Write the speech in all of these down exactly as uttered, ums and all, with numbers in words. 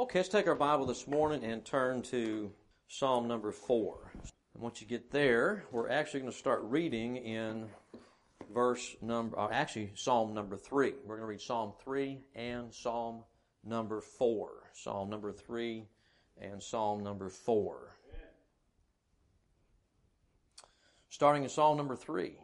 Okay, let's take our Bible this morning and turn to Psalm number four. And once you get there, we're actually going to start reading in verse number, uh, actually Psalm number three. We're going to read Psalm three and Psalm number four. Psalm number three and Psalm number four. Starting in Psalm number three.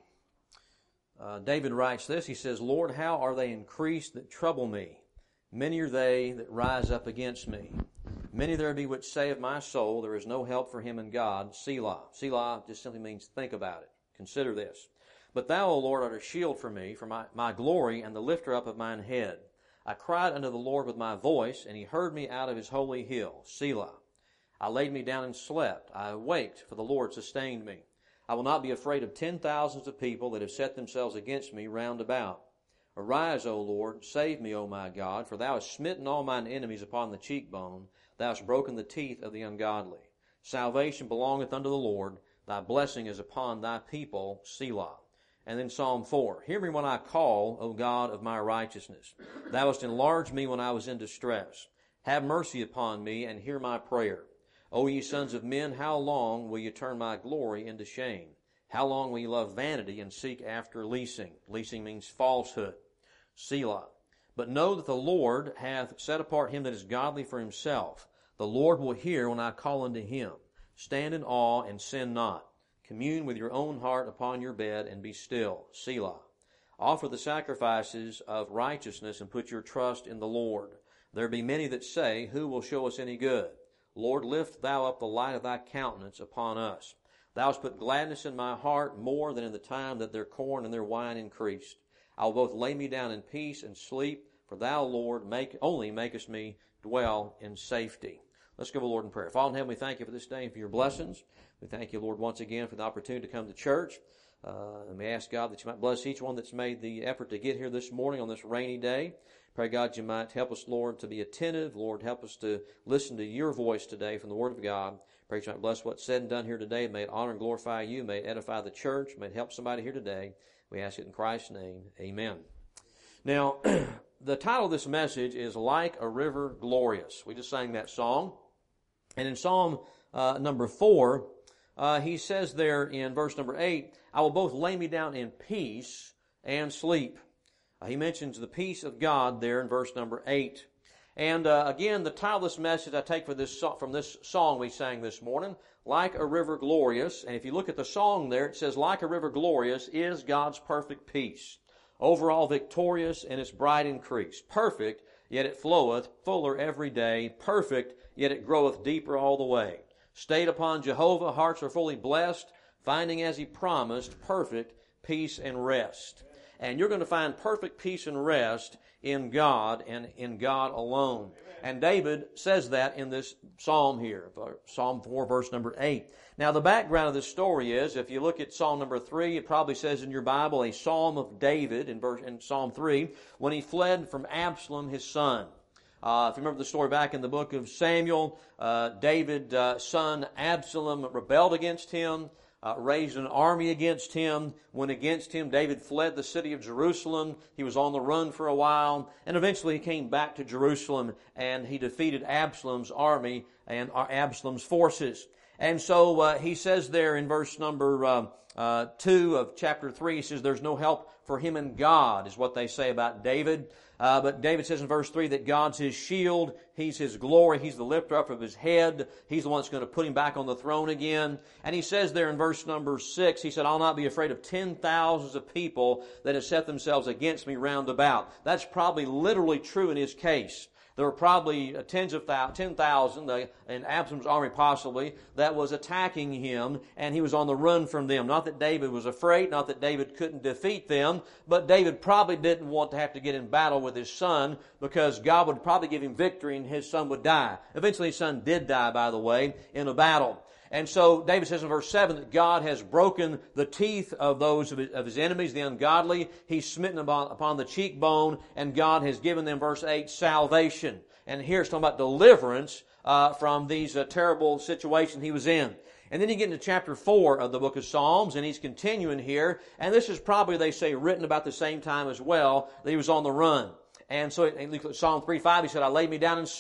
Uh, David writes this, he says, Lord, how are they increased that trouble me? Many are they that rise up against me. Many there be which say of my soul, there is no help for him in God. Selah. Selah just simply means think about it. Consider this. But thou, O Lord, art a shield for me, for my, my glory, and the lifter up of mine head. I cried unto the Lord with my voice, and he heard me out of his holy hill. Selah. I laid me down and slept. I awaked, for the Lord sustained me. I will not be afraid of ten thousands of people that have set themselves against me round about. Arise, O Lord, save me, O my God, for thou hast smitten all mine enemies upon the cheekbone. Thou hast broken the teeth of the ungodly. Salvation belongeth unto the Lord. Thy blessing is upon thy people. Selah. And then Psalm four. Hear me when I call, O God of my righteousness. Thou hast enlarged me when I was in distress. Have mercy upon me and hear my prayer. O ye sons of men, how long will ye turn my glory into shame? How long will ye love vanity and seek after leasing? Leasing means falsehood. Selah. But know that the Lord hath set apart him that is godly for himself. The Lord will hear when I call unto him. Stand in awe and sin not. Commune with your own heart upon your bed and be still. Selah. Offer the sacrifices of righteousness and put your trust in the Lord. There be many that say, who will show us any good? Lord, lift thou up the light of thy countenance upon us. Thou hast put gladness in my heart more than in the time that their corn and their wine increased. I will both lay me down in peace and sleep, for thou, Lord, make, only makest me dwell in safety. Let's go to the Lord in prayer. Father in heaven, we thank you for this day and for your blessings. We thank you, Lord, once again for the opportunity to come to church. Uh, and we ask, God, that you might bless each one that's made the effort to get here this morning on this rainy day. Pray, God, you might help us, Lord, to be attentive. Lord, help us to listen to your voice today from the Word of God. Pray, you might bless what's said and done here today. May it honor and glorify you. May it edify the church. May it help somebody here today. We ask it in Christ's name. Amen. Now, the title of this message is Like a River Glorious. We just sang that song. And in Psalm uh, number four, uh, he says there in verse number eight, I will both lay me down in peace and sleep. Uh, he mentions the peace of God there in verse number eight. And uh, again, the title of this message I take for this from this song we sang this morning, Like a River Glorious. And if you look at the song there, it says, Like a river glorious is God's perfect peace, overall victorious in its bright increase. Perfect, yet it floweth fuller every day. Perfect, yet it groweth deeper all the way. Stayed upon Jehovah, hearts are fully blessed, finding as he promised, perfect peace and rest. And you're going to find perfect peace and rest in God and in God alone. And David says that in this psalm here, Psalm four, verse number eight. Now, the background of this story is, if you look at Psalm number three, it probably says in your Bible, a psalm of David in, verse, in Psalm three, when he fled from Absalom, his son. Uh, if you remember the story back in the book of Samuel, uh, David's uh, son Absalom rebelled against him. Uh, raised an army against him, went against him. David fled the city of Jerusalem. He was on the run for a while, and eventually he came back to Jerusalem, and he defeated Absalom's army and Absalom's forces. And so uh, he says there in verse number uh, uh, two of chapter three, he says, there's no help for him in God, is what they say about David. Uh, but David says in verse three that God's his shield, he's his glory, he's the lifter up of his head, he's the one that's going to put him back on the throne again. And he says there in verse number six, he said, I'll not be afraid of ten thousands of people that have set themselves against me round about. That's probably literally true in his case. There were probably tens of thousands, ten thousand, in Absalom's army possibly, that was attacking him, and he was on the run from them. Not that David was afraid, not that David couldn't defeat them, but David probably didn't want to have to get in battle with his son, because God would probably give him victory and his son would die. Eventually his son did die, by the way, in a battle. And so David says in verse seven that God has broken the teeth of those of his, of his enemies, the ungodly. He's smitten upon, upon the cheekbone, and God has given them, verse eight, salvation. And here it's talking about deliverance uh, from these uh, terrible situations he was in. And then you get into chapter four of the book of Psalms, and he's continuing here. And this is probably, they say, written about the same time as well, that he was on the run. And so in Psalm three five, he said, I laid me down and slept.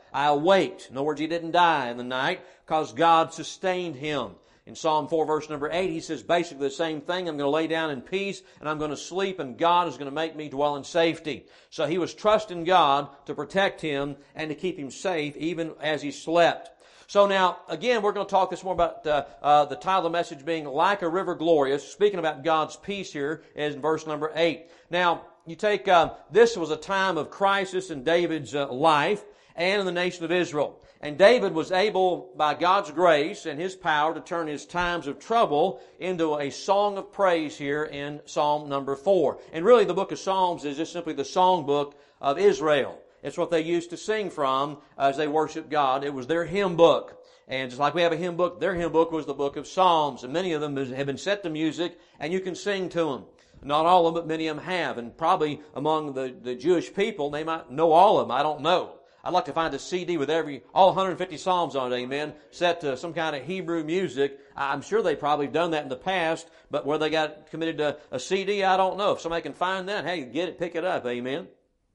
I awaked. In other words, he didn't die in the night because God sustained him. In Psalm four, verse number eight, he says basically the same thing. I'm going to lay down in peace and I'm going to sleep and God is going to make me dwell in safety. So he was trusting God to protect him and to keep him safe even as he slept. So now, again, we're going to talk this more about uh, uh, the title of the message being Like a River Glorious, speaking about God's peace here is in verse number eight. Now, you take, uh, this was a time of crisis in David's uh, life and in the nation of Israel. And David was able, by God's grace and His power, to turn his times of trouble into a song of praise here in Psalm number four. And really the book of Psalms is just simply the songbook of Israel. It's what they used to sing from as they worship God. It was their hymn book. And just like we have a hymn book, their hymn book was the book of Psalms. And many of them have been set to music, and you can sing to them. Not all of them, but many of them have. And probably among the, the Jewish people, they might know all of them. I don't know. I'd like to find a C D with every all one hundred fifty Psalms on it, amen, set to some kind of Hebrew music. I'm sure they probably have done that in the past, but where they got committed to a C D, I don't know. If somebody can find that, hey, get it, pick it up, amen.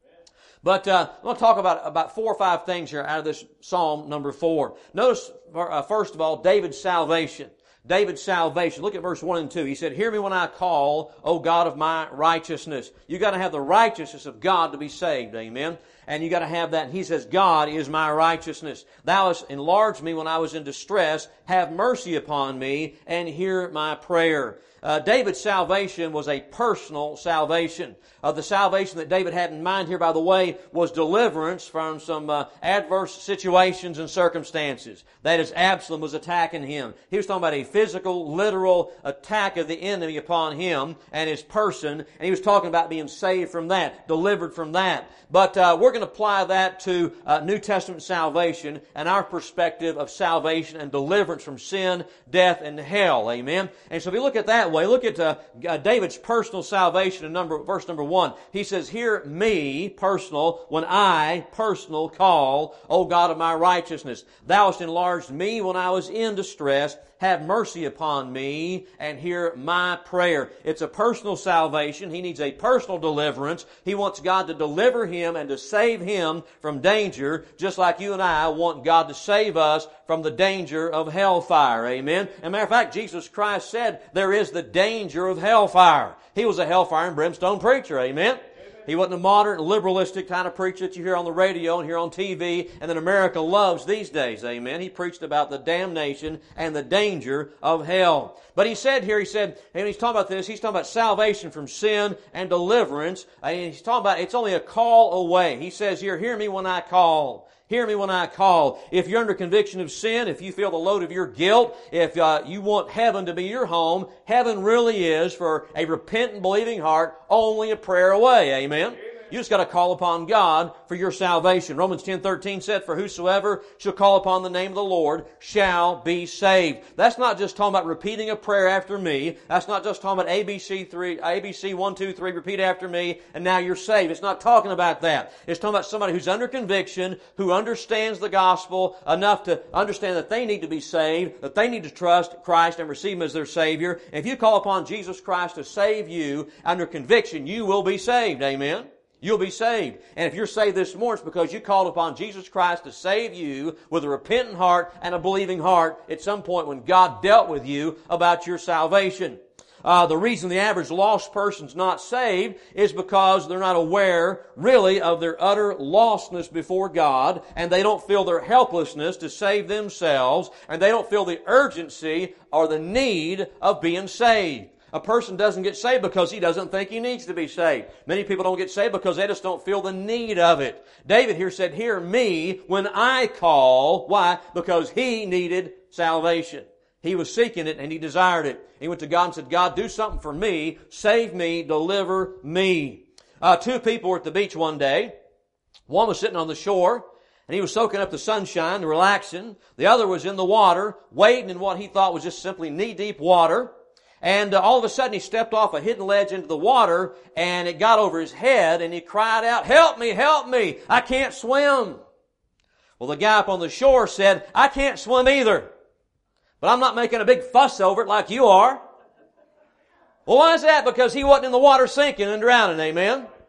But uh, I'm going to talk about about four or five things here out of this Psalm number four. Notice, uh, first of all, David's salvation. David's salvation. Look at verse one and two. He said, "Hear me when I call, O God of my righteousness." You got to have the righteousness of God to be saved, amen. And you got to have that. And he says, "God is my righteousness. Thou hast enlarged me when I was in distress. Have mercy upon me and hear my prayer." Uh, David's salvation was a personal salvation. Uh, the salvation that David had in mind here, by the way, was deliverance from some uh, adverse situations and circumstances. That is, Absalom was attacking him. He was talking about a physical, literal attack of the enemy upon him and his person, and he was talking about being saved from that, delivered from that. But uh, we're going to apply that to uh, New Testament salvation and our perspective of salvation and deliverance from sin, death, and hell. Amen? And so if you look at that way, look at uh, David's personal salvation in number, verse number one. He says, "Hear me," personal, "when I," personal, "call, O God of my righteousness. Thou hast enlarged me when I was in distress. Have mercy upon me and hear my prayer." It's a personal salvation. He needs a personal deliverance. He wants God to deliver him and to save him from danger, just like you and I want God to save us from the danger of hellfire. Amen? As a matter of fact, Jesus Christ said there is the danger of hellfire. He was a hellfire and brimstone preacher. Amen? He wasn't a modern, liberalistic kind of preacher that you hear on the radio and hear on T V and that America loves these days. Amen. He preached about the damnation and the danger of hell. But he said here, he said, and he's talking about this, he's talking about salvation from sin and deliverance. And he's talking about it's only a call away. He says here, "Hear me when I call." Hear me when I call. If you're under conviction of sin, if you feel the load of your guilt, if uh, you want heaven to be your home, heaven really is, for a repentant, believing heart, only a prayer away. Amen? Amen. You just got to call upon God for your salvation. Romans ten thirteen said, "For whosoever shall call upon the name of the Lord shall be saved." That's not just talking about repeating a prayer after me. That's not just talking about A B C three, A B C one, two, three, repeat after me, and now you're saved. It's not talking about that. It's talking about somebody who's under conviction, who understands the gospel enough to understand that they need to be saved, that they need to trust Christ and receive Him as their Savior. And if you call upon Jesus Christ to save you under conviction, you will be saved. Amen? You'll be saved. And if you're saved this morning, it's because you called upon Jesus Christ to save you with a repentant heart and a believing heart at some point when God dealt with you about your salvation. Uh, the reason the average lost person's not saved is because they're not aware, really, of their utter lostness before God, and they don't feel their helplessness to save themselves, and they don't feel the urgency or the need of being saved. A person doesn't get saved because he doesn't think he needs to be saved. Many people don't get saved because they just don't feel the need of it. David here said, "Hear me when I call." Why? Because he needed salvation. He was seeking it and he desired it. He went to God and said, "God, do something for me. Save me. Deliver me." Uh, two people were at the beach one day. One was sitting on the shore and he was soaking up the sunshine, relaxing. The other was in the water, wading in what he thought was just simply knee-deep water. And uh, all of a sudden he stepped off a hidden ledge into the water and it got over his head and he cried out, "Help me, help me, I can't swim." Well, the guy up on the shore said, "I can't swim either, but I'm not making a big fuss over it like you are." Well, why is that? Because he wasn't in the water sinking and drowning, amen?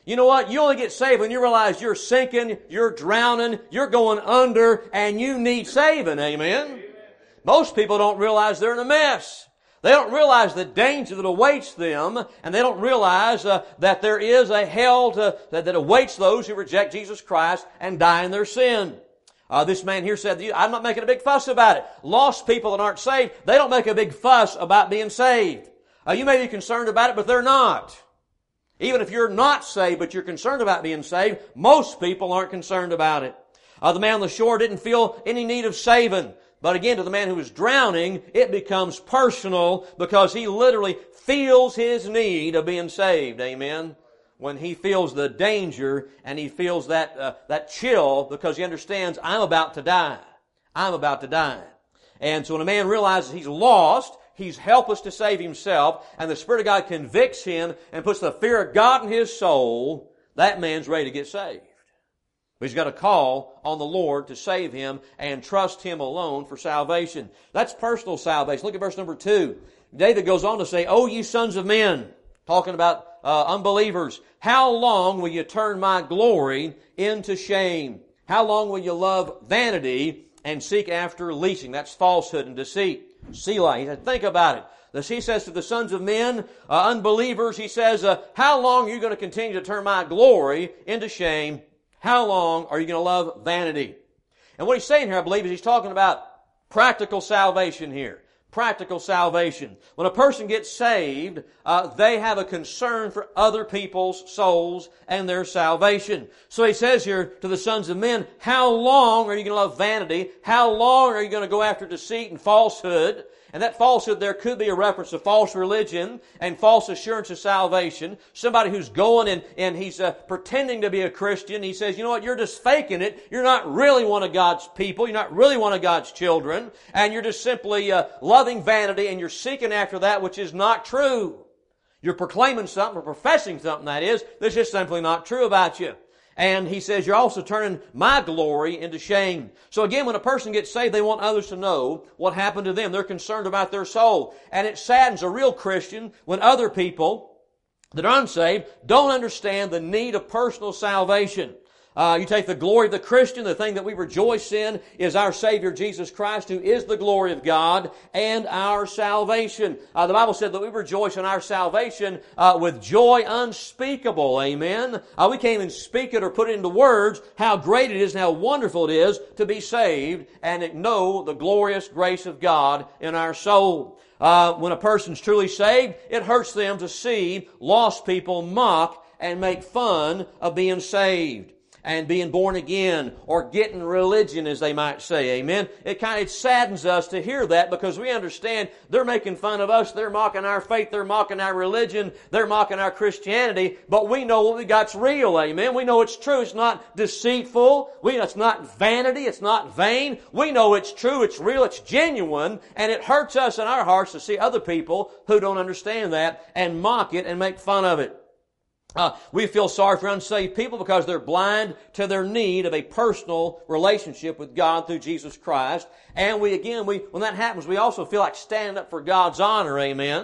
You know what? You only get saved when you realize you're sinking, you're drowning, you're going under, and you need saving. Amen? Most people don't realize they're in a mess. They don't realize the danger that awaits them, and they don't realize uh, that there is a hell to, that, that awaits those who reject Jesus Christ and die in their sin. Uh, this man here said, I'm not making a big fuss about it. Lost people that aren't saved, they don't make a big fuss about being saved. Uh, you may be concerned about it, but they're not. Even if you're not saved, but you're concerned about being saved, most people aren't concerned about it. Uh, the man on the shore didn't feel any need of saving. But again, to the man who was drowning, it becomes personal because he literally feels his need of being saved. Amen? When he feels the danger and he feels that uh, that chill because he understands, I'm about to die. I'm about to die. And so when a man realizes he's lost, he's helpless to save himself, and the Spirit of God convicts him and puts the fear of God in his soul, that man's ready to get saved. But he's got to call on the Lord to save him and trust Him alone for salvation. That's personal salvation. Look at verse number two. David goes on to say, O ye sons of men, talking about uh, unbelievers, how long will you turn my glory into shame? How long will you love vanity and seek after leasing? That's falsehood and deceit. Selah. He said, think about it. This, he says to the sons of men, uh, unbelievers, he says, uh, how long are you going to continue to turn my glory into shame? How long are you going to love vanity? And what he's saying here, I believe, is he's talking about practical salvation here. Practical salvation. When a person gets saved, uh, they have a concern for other people's souls and their salvation. So he says here to the sons of men, how long are you going to love vanity? How long are you going to go after deceit and falsehood? And that falsehood there could be a reference to false religion and false assurance of salvation. Somebody who's going and, and he's uh, pretending to be a Christian. He says, you know what, you're just faking it. You're not really one of God's people. You're not really one of God's children. And you're just simply uh, loving vanity and you're seeking after that which is not true. You're proclaiming something or professing something, that is, that's just simply not true about you. And he says, you're also turning my glory into shame. So again, when a person gets saved, they want others to know what happened to them. They're concerned about their soul. And it saddens a real Christian when other people that are unsaved don't understand the need of personal salvation. Uh, you take the glory of the Christian, the thing that we rejoice in is our Savior Jesus Christ, who is the glory of God and our salvation. Uh, the Bible said that we rejoice in our salvation uh, with joy unspeakable. Amen. Uh, we can't even speak it or put it into words how great it is and how wonderful it is to be saved and know the glorious grace of God in our soul. Uh, when a person's truly saved, it hurts them to see lost people mock and make fun of being saved and being born again, or getting religion, as they might say. Amen. It kind of it saddens us to hear that because we understand they're making fun of us, they're mocking our faith, they're mocking our religion, they're mocking our Christianity, but we know what we got's real. Amen. We know it's true. It's not deceitful. We, it's not vanity. It's not vain. We know it's true. It's real. It's genuine. And it hurts us in our hearts to see other people who don't understand that and mock it and make fun of it. Uh, we feel sorry for unsaved people because they're blind to their need of a personal relationship with God through Jesus Christ. And we, again, we when that happens, we also feel like standing up for God's honor, amen,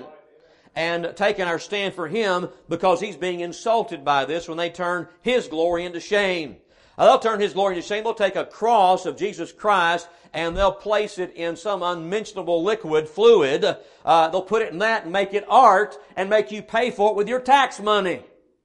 and taking our stand for Him because He's being insulted by this when they turn His glory into shame. Uh, they'll turn His glory into shame. They'll take a cross of Jesus Christ and they'll place it in some unmentionable liquid, fluid. Uh, they'll put it in that and make it art and make you pay for it with your tax money.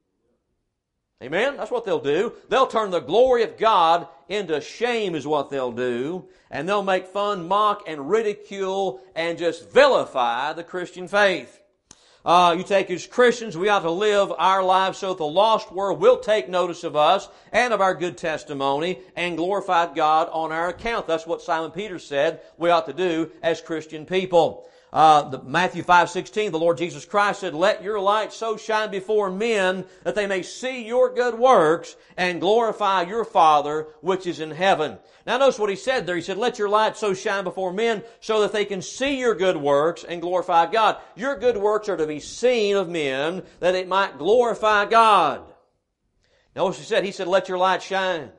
Amen? That's what they'll do. They'll turn the glory of God into shame is what they'll do. And they'll make fun, mock, and ridicule, and just vilify the Christian faith. Uh, you take as Christians, we ought to live our lives so that the lost world will take notice of us and of our good testimony and glorify God on our account. That's what Simon Peter said we ought to do as Christian people. Uh, the, Matthew five sixteen, the Lord Jesus Christ said, let your light so shine before men that they may see your good works and glorify your Father which is in heaven. Now notice what He said there. He said, let your light so shine before men so that they can see your good works and glorify God. Your good works are to be seen of men that it might glorify God. Notice He said, He said, let your light shine.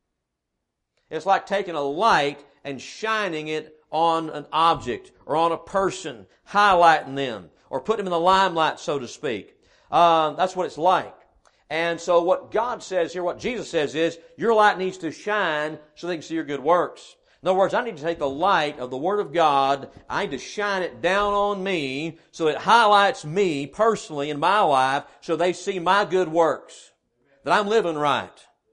It's like taking a light and shining it on an object or on a person, highlighting them or putting them in the limelight, so to speak. Uh, that's what it's like. And so what God says here, what Jesus says is, your light needs to shine so they can see your good works. In other words, I need to take the light of the Word of God, I need to shine it down on me so it highlights me personally in my life so they see my good works, that I'm living right.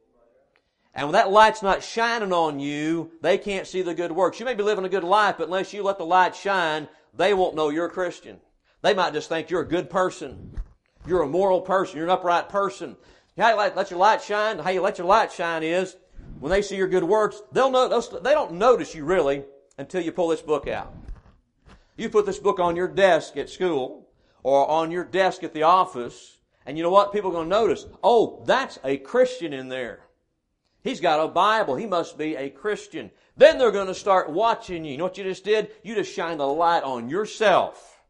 And when that light's not shining on you, they can't see the good works. You may be living a good life, but unless you let the light shine, they won't know you're a Christian. They might just think you're a good person. You're a moral person. You're an upright person. How you let your light shine? How you let your light shine is, when they see your good works, they'll know, they don't notice you really until you pull this book out. You put this book on your desk at school or on your desk at the office, and you know what? People are going to notice, oh, that's a Christian in there. He's got a Bible. He must be a Christian. Then they're going to start watching you. You know what you just did? You just shined the light on yourself.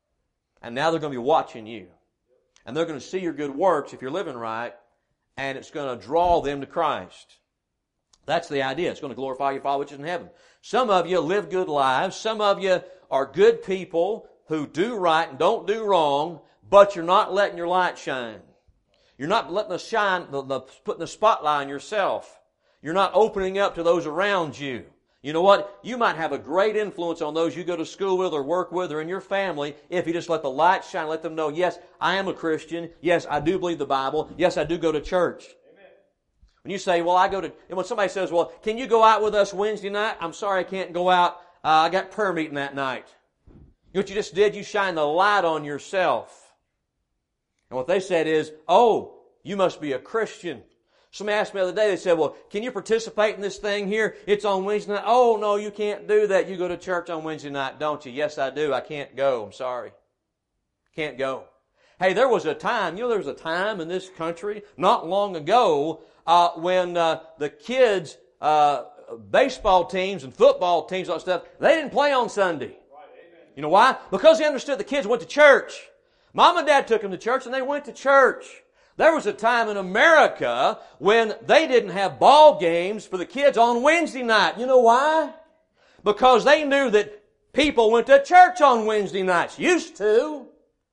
And now they're going to be watching you. And they're going to see your good works if you're living right, and it's going to draw them to Christ. That's the idea. It's going to glorify your Father which is in heaven. Some of you live good lives. Some of you are good people who do right and don't do wrong, but you're not letting your light shine. You're not letting the shine, the, the, putting the spotlight on yourself. You're not opening up to those around you. You know what? You might have a great influence on those you go to school with or work with or in your family if you just let the light shine, let them know, yes, I am a Christian. Yes, I do believe the Bible. Yes, I do go to church. Amen. When you say, well, I go to, and when somebody says, well, can you go out with us Wednesday night? I'm sorry, I can't go out. Uh, I got prayer meeting that night. You know what you just did? You shined the light on yourself. And what they said is, oh, you must be a Christian. Somebody asked me the other day, they said, well, can you participate in this thing here? It's on Wednesday night. Oh, no, you can't do that. You go to church on Wednesday night, don't you? Yes, I do. I can't go. I'm sorry. Can't go. Hey, there was a time, you know, there was a time in this country not long ago uh, when uh, the kids, uh, baseball teams and football teams, all that stuff, they didn't play on Sunday. You know why? Because they understood the kids went to church. Mom and Dad took them to church and they went to church. There was a time in America when they didn't have ball games for the kids on Wednesday night. You know why? Because they knew that people went to church on Wednesday nights. Used to.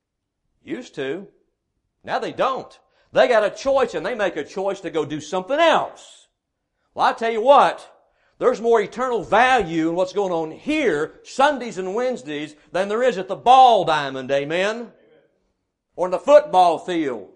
Used to. Now they don't. They got a choice and they make a choice to go do something else. Well, I tell you what, there's more eternal value in what's going on here, Sundays and Wednesdays, than there is at the ball diamond, amen? Or in the football field.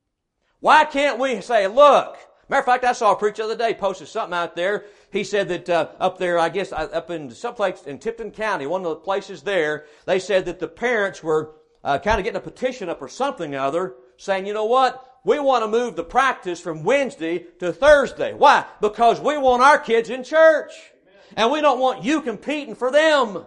Why can't we say, look, matter of fact, I saw a preacher the other day posted something out there. He said that uh, up there, I guess, up in some place in Tipton County, one of the places there, they said that the parents were uh, kind of getting a petition up or something or other, saying, you know what, we want to move the practice from Wednesday to Thursday. Why? Because we want our kids in church. And we don't want you competing for them.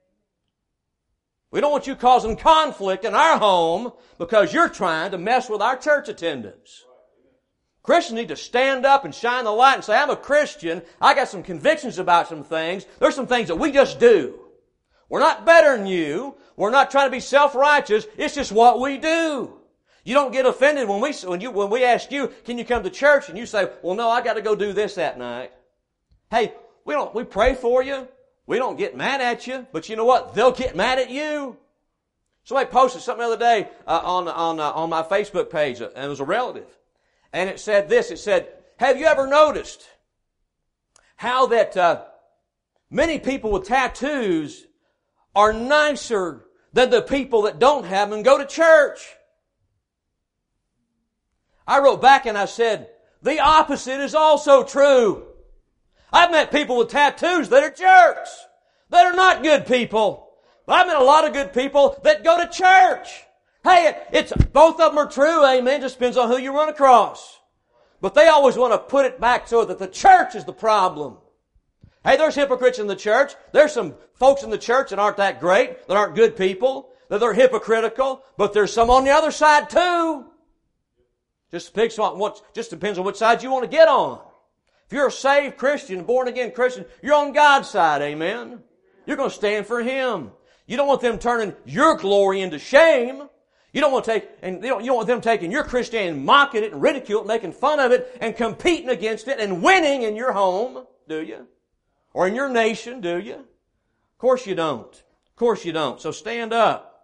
We don't want you causing conflict in our home because you're trying to mess with our church attendance. Christians need to stand up and shine the light and say, I'm a Christian. I got some convictions about some things. There's some things that we just do. We're not better than you. We're not trying to be self-righteous. It's just what we do. You don't get offended when we, when you, when we ask you, can you come to church? And you say, well, no, I got to go do this that night. Hey, we don't, we pray for you. We don't get mad at you, but you know what? They'll get mad at you. Somebody posted something the other day uh, on on uh, on my Facebook page, uh, and it was a relative, and it said this. It said, "Have you ever noticed how that uh, many people with tattoos are nicer than the people that don't have them and go to church?" I wrote back and I said, "The opposite is also true. I've met people with tattoos that are jerks, that are not good people. But I've met a lot of good people that go to church. Hey, it's both of them are true, amen. Just depends on who you run across. But they always want to put it back so that the church is the problem. Hey, there's hypocrites in the church. There's some folks in the church that aren't that great, that aren't good people, that they're hypocritical, but there's some on the other side too. Just depends on what, just depends on which side you want to get on. If you're a saved Christian, born again Christian, you're on God's side, amen. You're going to stand for Him. You don't want them turning your glory into shame. You don't want to take, and you don't, you don't want them taking your Christianity and mocking it and ridiculing it, making fun of it and competing against it and winning in your home, do you? Or in your nation, do you? Of course you don't. Of course you don't. So stand up.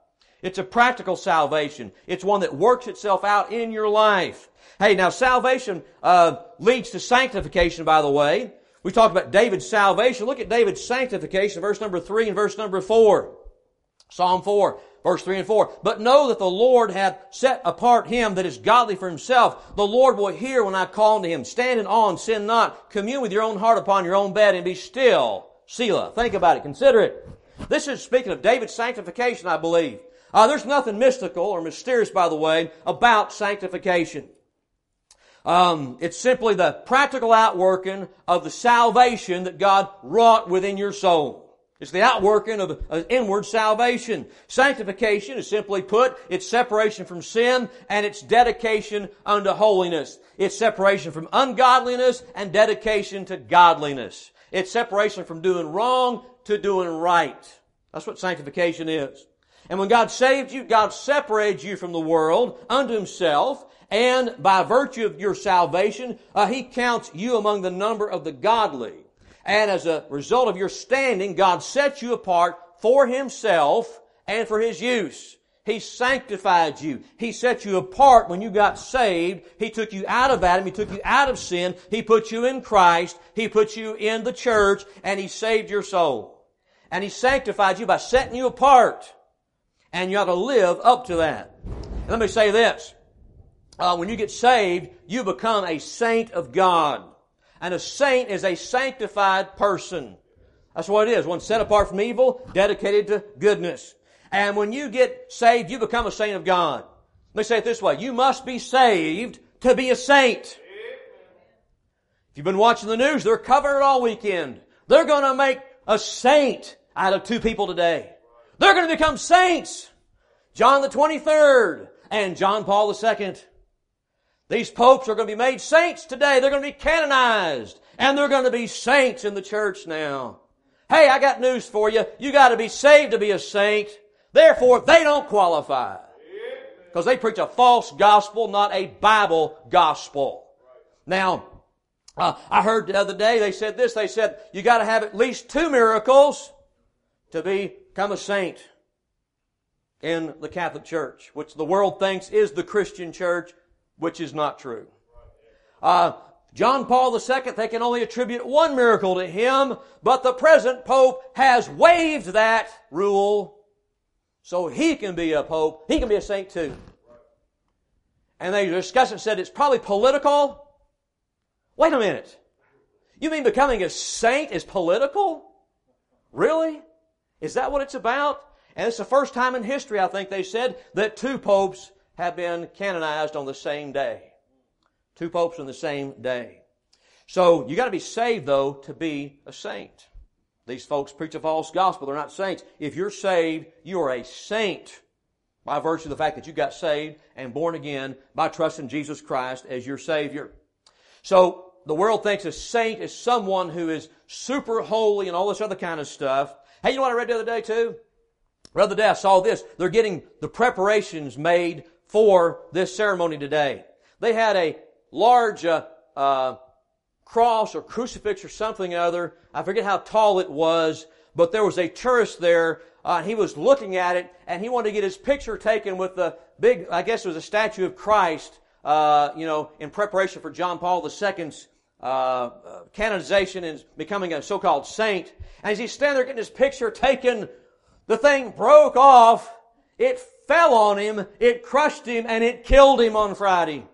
It's a practical salvation. It's one that works itself out in your life. Hey, now salvation uh, leads to sanctification, by the way. We talked about David's salvation. Look at David's sanctification, verse number three and verse number four. Psalm four, verse three and four. But know that the Lord hath set apart him that is godly for himself. The Lord will hear when I call unto him. Stand in awe and sin not. Commune with your own heart upon your own bed and be still. Selah. Think about it. Consider it. This is speaking of David's sanctification, I believe. Uh, there's nothing mystical or mysterious, by the way, about sanctification. Um, it's simply the practical outworking of the salvation that God wrought within your soul. It's the outworking of an inward salvation. Sanctification is simply put, it's separation from sin and it's dedication unto holiness. It's separation from ungodliness and dedication to godliness. It's separation from doing wrong to doing right. That's what sanctification is. And when God saved you, God separated you from the world unto Himself, and by virtue of your salvation, uh, He counts you among the number of the godly. And as a result of your standing, God sets you apart for Himself and for His use. He sanctified you. He set you apart when you got saved. He took you out of Adam. He took you out of sin. He put you in Christ. He put you in the church, and He saved your soul. And He sanctified you by setting you apart. And you ought to live up to that. And let me say this. Uh, when you get saved, you become a saint of God. And a saint is a sanctified person. That's what it is. One set apart from evil, dedicated to goodness. And when you get saved, you become a saint of God. Let me say it this way. You must be saved to be a saint. If you've been watching the news, they're covering it all weekend. They're going to make a saint out of two people today. They're going to become saints. John the twenty-third and John Paul the second. These popes are going to be made saints today. They're going to be canonized. And they're going to be saints in the church now. Hey, I got news for you. You got to be saved to be a saint. Therefore, they don't qualify. Because they preach a false gospel, not a Bible gospel. Now, uh, I heard the other day, they said this. They said, you got to have at least two miracles to become a saint in the Catholic Church, which the world thinks is the Christian church, which is not true. Uh, John Paul the second, they can only attribute one miracle to him, but the present Pope has waived that rule, so he can be a Pope. He can be a saint too. And they discussed it and said it's probably political. Wait a minute. You mean becoming a saint is political? Really? Is that what it's about? And it's the first time in history, I think they said, that two popes have been canonized on the same day. Two popes on the same day. So, you got to be saved, though, to be a saint. These folks preach a false gospel. They're not saints. If you're saved, you are a saint by virtue of the fact that you got saved and born again by trusting Jesus Christ as your Savior. So, the world thinks a saint is someone who is super holy and all this other kind of stuff. Hey, you know what I read the other day, too? The other day I saw this. They're getting the preparations made for this ceremony today. They had a large uh, uh, cross or crucifix or something or other. I forget how tall it was, but there was a tourist there. Uh, he was looking at it, and he wanted to get his picture taken with the big, I guess it was a statue of Christ, uh, you know, in preparation for John Paul the second's uh, canonization and becoming a so-called saint. And as he's standing there getting his picture taken, the thing broke off. It fell on him, it crushed him, and it killed him on Friday.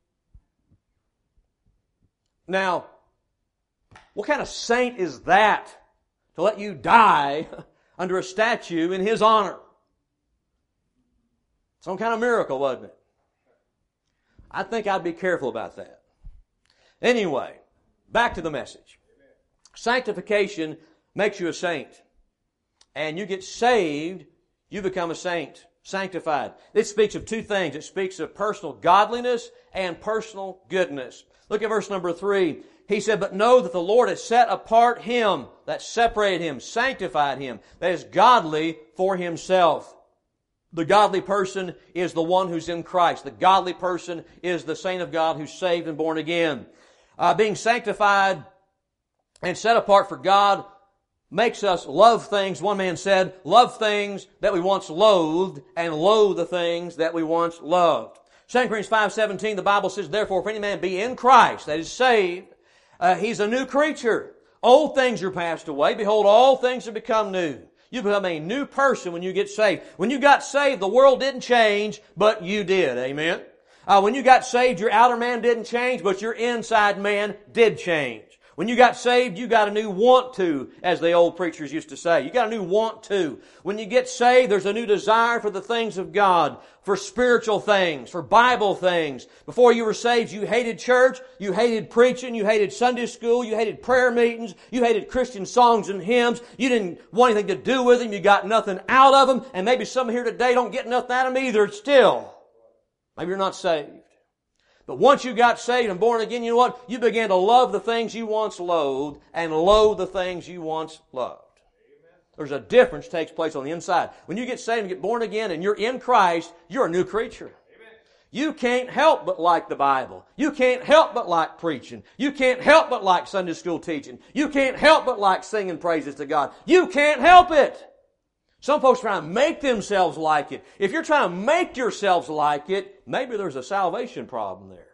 Now, what kind of saint is that to let you die under a statue in his honor? Some kind of miracle, wasn't it? I think I'd be careful about that. Anyway, back to the message. Sanctification makes you a saint. And you get saved, you become a saint, sanctified. It speaks of two things. It speaks of personal godliness and personal goodness. Look at verse number three. He said, but know that the Lord has set apart him, that separated him, sanctified him, that is godly for himself. The godly person is the one who's in Christ. The godly person is the saint of God who's saved and born again. Uh, being sanctified and set apart for God, makes us love things, one man said, love things that we once loathed and loathe the things that we once loved. Second Corinthians five seventeen, the Bible says, therefore, if any man be in Christ, that is saved, uh, he's a new creature. Old things are passed away. Behold, all things have become new. You become a new person when you get saved. When you got saved, the world didn't change, but you did. Amen? Uh, when you got saved, your outer man didn't change, but your inside man did change. When you got saved, you got a new want to, as the old preachers used to say. You got a new want to. When you get saved, there's a new desire for the things of God, for spiritual things, for Bible things. Before you were saved, you hated church, you hated preaching, you hated Sunday school, you hated prayer meetings, you hated Christian songs and hymns. You didn't want anything to do with them. You got nothing out of them. And maybe some here today don't get nothing out of them either still. Maybe you're not saved. But once you got saved and born again, you know what? You began to love the things you once loathed and loathe the things you once loved. Amen. There's a difference that takes place on the inside. When you get saved and get born again and you're in Christ, you're a new creature. Amen. You can't help but like the Bible. You can't help but like preaching. You can't help but like Sunday school teaching. You can't help but like singing praises to God. You can't help it. Some folks try to make themselves like it. If you're trying to make yourselves like it, maybe there's a salvation problem there.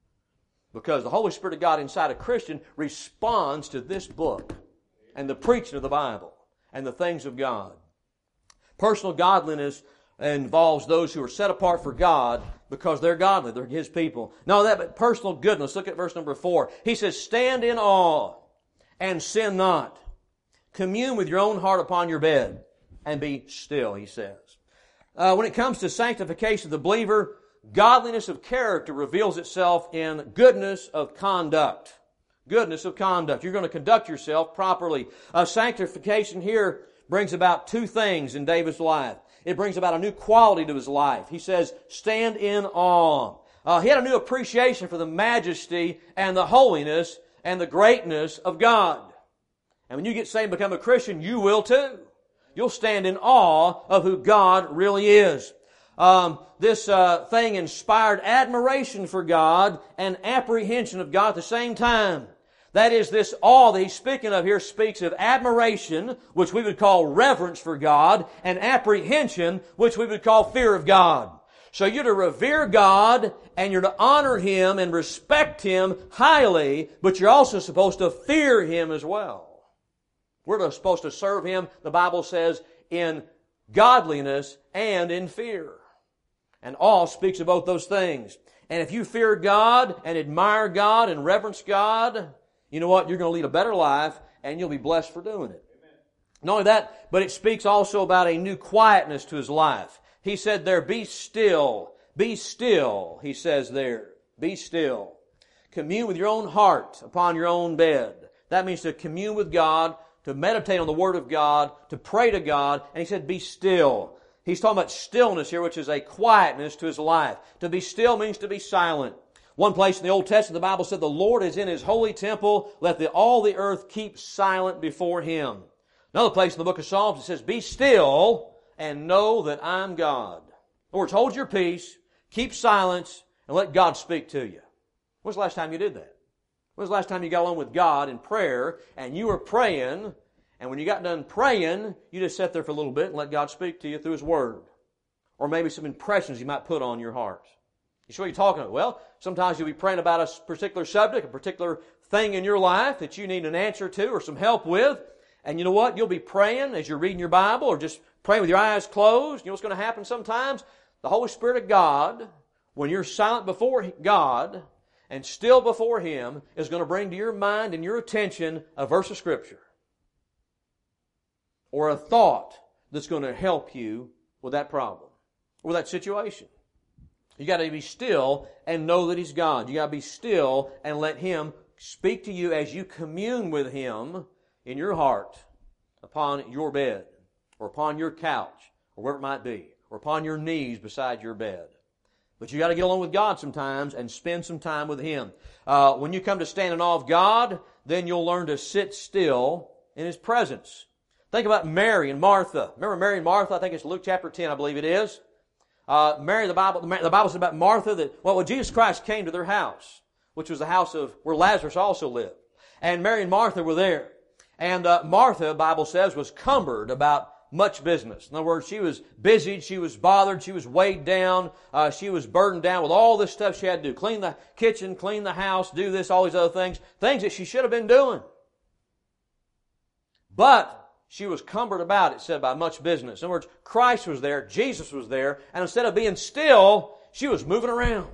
Because the Holy Spirit of God inside a Christian responds to this book and the preaching of the Bible and the things of God. Personal godliness involves those who are set apart for God because they're godly. They're His people. Not that, but personal goodness. Look at verse number four. He says, stand in awe and sin not. Commune with your own heart upon your bed. And be still, he says. Uh, when it comes to sanctification of the believer, godliness of character reveals itself in goodness of conduct. Goodness of conduct. You're going to conduct yourself properly. Uh, sanctification here brings about two things in David's life. It brings about a new quality to his life. He says, stand in awe. Uh, he had a new appreciation for the majesty and the holiness and the greatness of God. And when you get saved and become a Christian, you will too. You'll stand in awe of who God really is. Um, this uh, thing inspired admiration for God and apprehension of God at the same time. That is, this awe that he's speaking of here speaks of admiration, which we would call reverence for God, and apprehension, which we would call fear of God. So you're to revere God, and you're to honor Him and respect Him highly, but you're also supposed to fear Him as well. We're supposed to serve Him, the Bible says, in godliness and in fear. And awe speaks of both those things. And if you fear God and admire God and reverence God, you know what? You're going to lead a better life and you'll be blessed for doing it. Amen. Not only that, but it speaks also about a new quietness to his life. He said there, be still. Be still, he says there. Be still. Commune with your own heart upon your own bed. That means to commune with God, to meditate on the Word of God, to pray to God, and he said, be still. He's talking about stillness here, which is a quietness to his life. To be still means to be silent. One place in the Old Testament, the Bible said, the Lord is in His holy temple, let the, all the earth keep silent before Him. Another place in the book of Psalms, it says, be still and know that I'm God. In other words, hold your peace, keep silence, and let God speak to you. When's the last time you did that? When was the last time you got along with God in prayer and you were praying, and when you got done praying, you just sat there for a little bit and let God speak to you through His Word? Or maybe some impressions He might put on your heart. You see what you're talking about? Well, sometimes you'll be praying about a particular subject, a particular thing in your life that you need an answer to or some help with. And you know what? You'll be praying as you're reading your Bible or just praying with your eyes closed. You know what's going to happen sometimes? The Holy Spirit of God, when you're silent before God and still before Him, is going to bring to your mind and your attention a verse of Scripture or a thought that's going to help you with that problem or that situation. You got to be still and know that He's God. You got to be still and let Him speak to you as you commune with Him in your heart, upon your bed, or upon your couch, or wherever it might be, or upon your knees beside your bed. But you got to get along with God sometimes and spend some time with Him. Uh, when you come to stand in awe of God, then you'll learn to sit still in His presence. Think about Mary and Martha. Remember Mary and Martha? I think it's Luke chapter ten, I believe it is. Uh, Mary, the Bible, the Bible said about Martha that, well, when Jesus Christ came to their house, which was the house of where Lazarus also lived, and Mary and Martha were there. And uh, Martha, the Bible says, was cumbered about much business. In other words, she was busied, she was bothered, she was weighed down, uh, she was burdened down with all this stuff she had to do. Clean the kitchen, clean the house, do this, all these other things. Things that she should have been doing. But she was cumbered about, it said, by much business. In other words, Christ was there, Jesus was there, and instead of being still, she was moving around.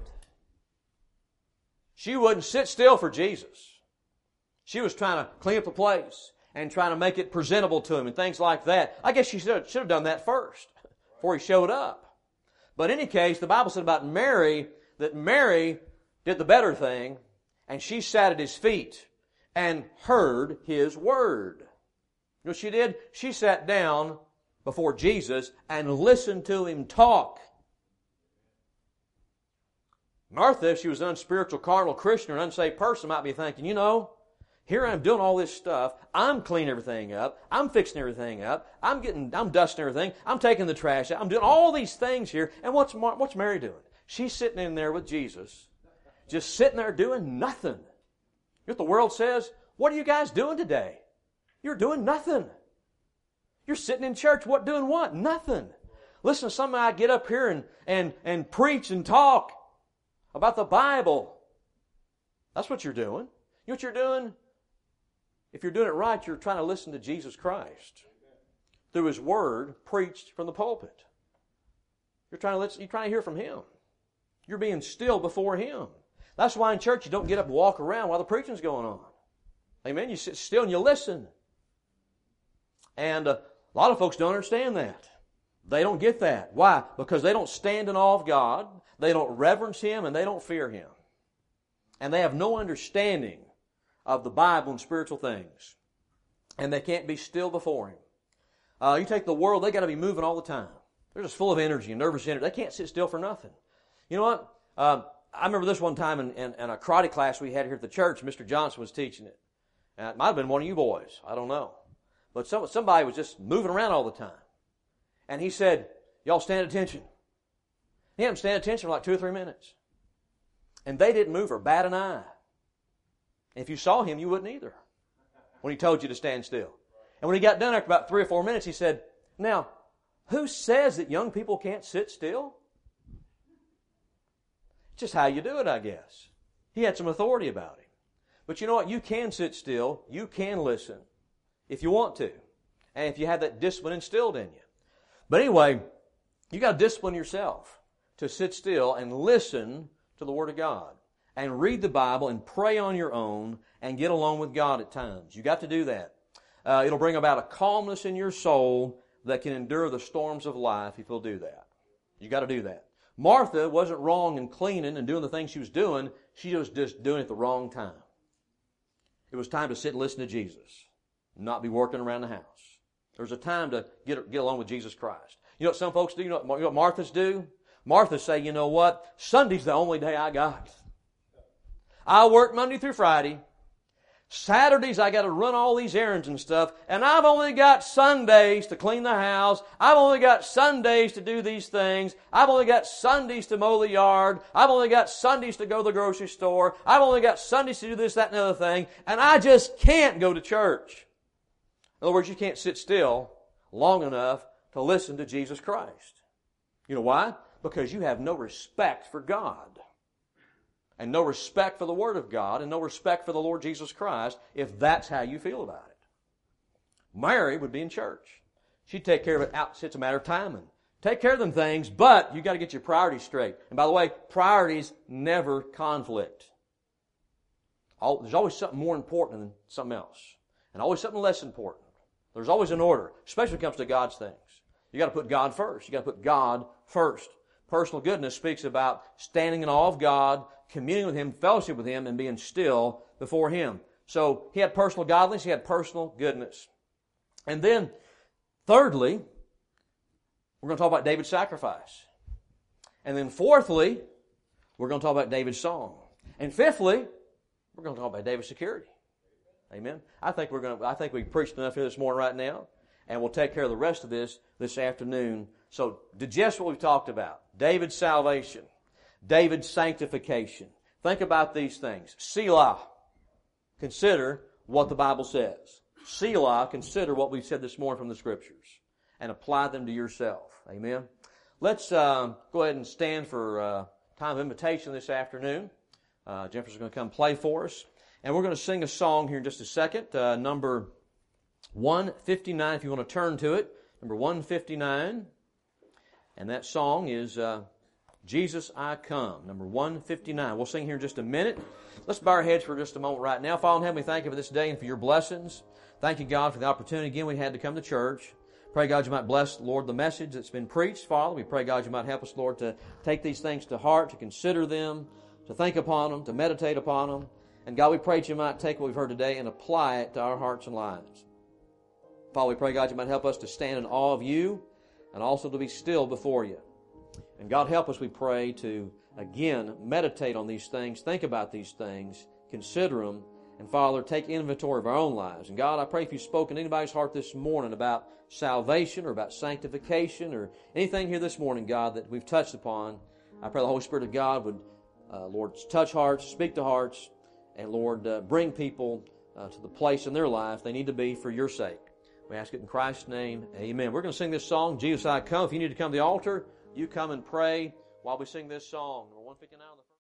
She wouldn't sit still for Jesus. She was trying to clean up the place and trying to make it presentable to Him and things like that. I guess she should have, should have done that first before He showed up. But in any case, the Bible said about Mary that Mary did the better thing, and she sat at His feet and heard His word. You know what she did? She sat down before Jesus and listened to Him talk. Martha, if she was an unspiritual, carnal Christian or an unsaved person, might be thinking, you know, here I'm doing all this stuff. I'm cleaning everything up. I'm fixing everything up. I'm getting, I'm dusting everything. I'm taking the trash out. I'm doing all these things here. And what's Mar- what's Mary doing? She's sitting in there with Jesus, just sitting there doing nothing. You know what the world says? What are you guys doing today? You're doing nothing. You're sitting in church. What doing what? Nothing. Listen to somebody I get up here and and and preach and talk about the Bible. That's what you're doing. You know what you're doing? If you're doing it right, you're trying to listen to Jesus Christ through His Word preached from the pulpit. You're trying to listen, you're trying to hear from Him. You're being still before Him. That's why in church you don't get up and walk around while the preaching's going on. Amen? You sit still and you listen. And uh, a lot of folks don't understand that. They don't get that. Why? Because they don't stand in awe of God, they don't reverence Him, and they don't fear Him. And they have no understanding of the Bible and spiritual things. And they can't be still before Him. Uh, you take the world, they got to be moving all the time. They're just full of energy and nervous energy. They can't sit still for nothing. You know what? Uh, I remember this one time in, in, in a karate class we had here at the church. Mister Johnson was teaching it. Uh, it might have been one of you boys. I don't know. But some, somebody was just moving around all the time. And he said, y'all stand attention. He had them stand attention for like two or three minutes. And they didn't move or bat an eye. If you saw him, you wouldn't either when he told you to stand still. And when he got done after about three or four minutes, he said, now, who says that young people can't sit still? It's just how you do it, I guess. He had some authority about him. But you know what? You can sit still. You can listen if you want to. And if you have that discipline instilled in you. But anyway, you got to discipline yourself to sit still and listen to the Word of God. And read the Bible and pray on your own and get along with God at times. You got to do that. Uh, it'll bring about a calmness in your soul that can endure the storms of life if you'll do that. You got to do that. Martha wasn't wrong in cleaning and doing the things she was doing. She was just doing it at the wrong time. It was time to sit and listen to Jesus, not be working around the house. There was a time to get, get along with Jesus Christ. You know what some folks do? You know what, you know what Marthas do? Marthas say, you know what? Sunday's the only day I got. I work Monday through Friday. Saturdays I got to run all these errands and stuff. And I've only got Sundays to clean the house. I've only got Sundays to do these things. I've only got Sundays to mow the yard. I've only got Sundays to go to the grocery store. I've only got Sundays to do this, that, and the other thing. And I just can't go to church. In other words, you can't sit still long enough to listen to Jesus Christ. You know why? Because you have no respect for God. And no respect for the Word of God, and no respect for the Lord Jesus Christ, if that's how you feel about it. Mary would be in church. She'd take care of it out. It's a matter of timing. Take care of them things, but you got to get your priorities straight. And by the way, priorities never conflict. There's always something more important than something else. And always something less important. There's always an order, especially when it comes to God's things. You got to put God first. You got to put God first. Personal goodness speaks about standing in awe of God, communing with Him, fellowship with Him, and being still before Him. So he had personal godliness, he had personal goodness. And then, thirdly, we're going to talk about David's sacrifice. And then fourthly, we're going to talk about David's song. And fifthly, we're going to talk about David's security. Amen. I think we're going to, I think we've preached enough here this morning right now, and we'll take care of the rest of this this afternoon. So digest what we've talked about. David's salvation. David's sanctification. Think about these things. Selah. Consider what the Bible says. Selah, consider what we've said this morning from the Scriptures and apply them to yourself. Amen. Let's uh, go ahead and stand for uh, time of invitation this afternoon. Uh, Jefferson's going to come play for us. And we're going to sing a song here in just a second, uh, number one fifty-nine, if you want to turn to it. Number one fifty-nine. And that song is uh, Jesus, I Come, number one fifty-nine. We'll sing here in just a minute. Let's bow our heads for just a moment right now. Father in heaven, we thank you for this day and for your blessings. Thank you, God, for the opportunity again we had to come to church. Pray, God, you might bless, Lord, the message that's been preached, Father. We pray, God, you might help us, Lord, to take these things to heart, to consider them, to think upon them, to meditate upon them. And God, we pray that you might take what we've heard today and apply it to our hearts and lives. Father, we pray, God, you might help us to stand in awe of you and also to be still before you. And God, help us, we pray, to, again, meditate on these things, think about these things, consider them, and Father, take inventory of our own lives. And God, I pray if you've spoken to anybody's heart this morning about salvation or about sanctification or anything here this morning, God, that we've touched upon, I pray the Holy Spirit of God would, uh, Lord, touch hearts, speak to hearts, and Lord, uh, bring people uh, to the place in their life they need to be for your sake. We ask it in Christ's name. Amen. We're going to sing this song, Jesus, I Come. If you need to come to the altar, you come and pray while we sing this song. Number one fifty-nine.